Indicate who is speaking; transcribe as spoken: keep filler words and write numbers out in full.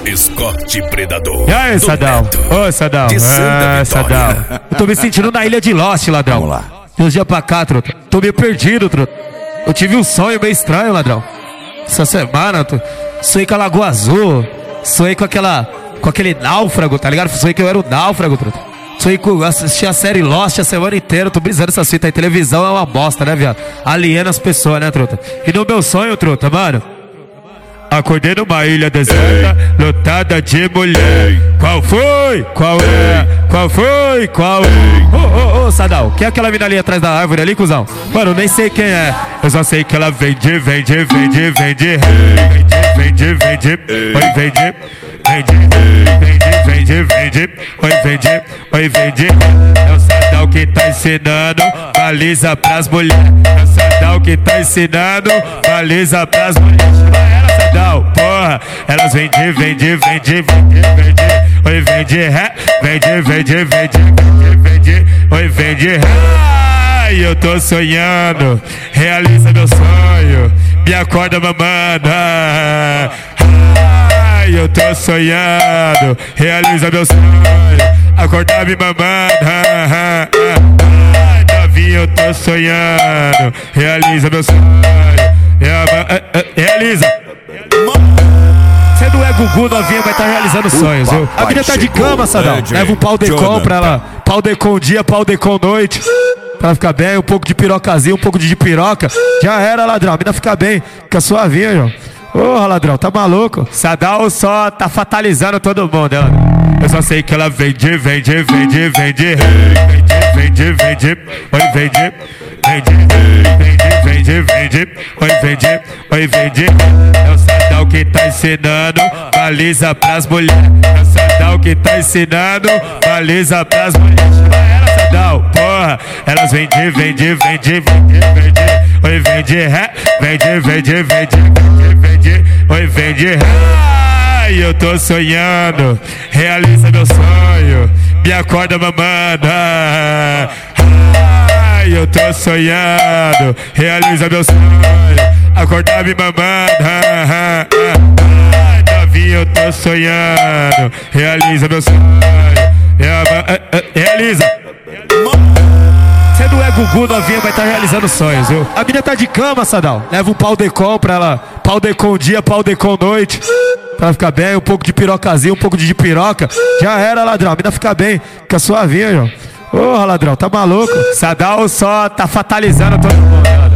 Speaker 1: Escorte Predador.
Speaker 2: E aí, Sadal? Ô, Sadal. É, Sadal. Eu tô me sentindo na ilha de Lost, ladrão.
Speaker 1: Vamos lá.
Speaker 2: De uns dias pra cá, truta. Tô meio perdido, truta. Eu tive um sonho meio estranho, ladrão. Essa semana, tu... sonhei com a Lagoa Azul. Sonhei com aquela... com aquele náufrago, tá ligado? Sonhei que eu era o náufrago, truta. Sonhei com... assisti a série Lost a semana inteira. Tô brisando essa fita aí. Televisão é uma bosta, né, viado? Aliena as pessoas, né, truta? E no meu sonho, truta, mano... acordei numa ilha deserta, lotada de mulher. Qual foi? Qual é? Qual foi? Qual é? Ô, ô, ô, Sadal, quem é aquela mina ali atrás da árvore ali, cuzão? Mano, eu nem sei quem é. Eu só sei que ela vende, vende, vende, vende. Vende, vende, oi, vende. Vende, vende, vende, vende. Oi, vende, oi, vende. É o Sadal que tá ensinando baliza pras mulheres. É o Sadal que tá ensinando baliza pras mulheres. Porra, elas vende, vende, vende, vende, vende. Oi, vende, ré, vende, vende, vende, vende, vende. Oi, vende, ré. Ai, eu tô sonhando, realiza meu sonho, me acorda mamanda. Ai, eu tô sonhando, realiza meu sonho, acorda me mamanda. Ai, novinho, eu tô sonhando, realiza meu sonho, realiza. Você não é Gugu, novinha, vai estar tá realizando sonhos, viu? A menina tá de cama, Sadal. Leva um pau decom pra ela. Pau decom dia, pau decom noite. Pra ela ficar bem, um pouco de pirocazinho, um pouco de piroca. Já era, ladrão. A menina fica bem, fica suavinha, João. Porra, ladrão, tá maluco? Sadal só tá fatalizando todo mundo, ela. Eu só sei que ela vende, vende, vende, vende. Vende, vende, oi, vende. Vende, vende, vende, vende. Oi, vende, oi, vende. É o Sadal que tá ensinando baliza pras mulheres. É o Sadal que tá ensinando baliza pras mulheres. Ela, Sadal, porra. Elas vende, vende, vende, vende, vende. Oi, vende, ré. Vende, vende, vende, vende, vende. Oi, vende, ré. Ai, eu tô sonhando, realiza meu sonho, me acorda mamanda. Ai, eu tô sonhando, realiza meu sonho, acorda me mamanda. Ai, novinho, eu tô sonhando, realiza meu sonho, realiza. Você não é Gugu, novinha, vai estar tá realizando sonhos, viu? A menina tá de cama, Sadal. Leva um pau decom pra ela. Pau decom dia, pau decom noite. Pra ela ficar bem, um pouco de pirocazinho, um pouco de piroca. Já era, ladrão. A menina fica bem, fica suavinha, João. Porra, ladrão, tá maluco? Sadal só tá fatalizando todo mundo, ladrão.